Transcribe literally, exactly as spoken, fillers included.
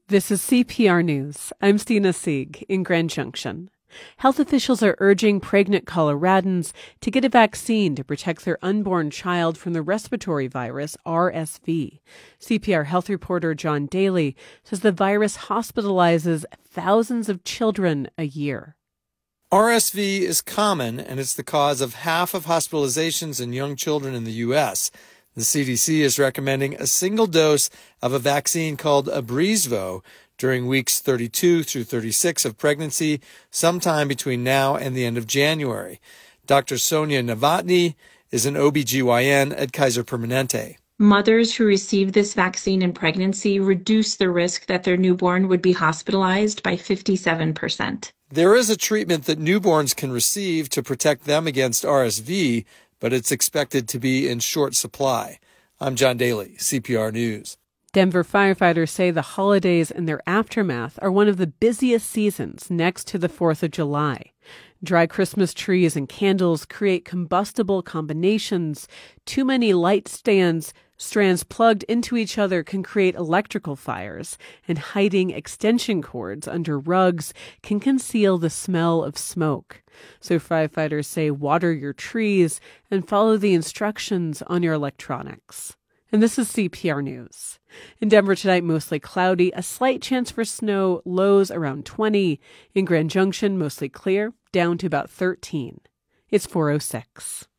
This is C P R News. I'm Stina Sieg in Grand Junction. Health officials are urging pregnant Coloradans to get a vaccine to protect their unborn child from the respiratory virus R S V. C P R health reporter John Daly says the virus hospitalizes thousands of children a year. R S V is common, and it's the cause of half of hospitalizations in young children in the U S The C D C is recommending a single dose of a vaccine called Abrezvo during weeks thirty-two through thirty-six of pregnancy, sometime between now and the end of January. Doctor Sonia Novotny is an O B G Y N at Kaiser Permanente. Mothers who receive this vaccine in pregnancy reduce the risk that their newborn would be hospitalized by fifty-seven percent. There is a treatment that newborns can receive to protect them against R S V, but it's expected to be in short supply. I'm John Daly, C P R News. Denver firefighters say the holidays and their aftermath are one of the busiest seasons next to the fourth of July. Dry Christmas trees and candles create combustible combinations. Too many light stands, strands plugged into each other can create electrical fires, and hiding extension cords under rugs can conceal the smell of smoke. So firefighters say water your trees and follow the instructions on your electronics. And this is C P R News. In Denver tonight, mostly cloudy, a slight chance for snow, lows around twenty. In Grand Junction, mostly clear, down to about thirteen. It's four oh six.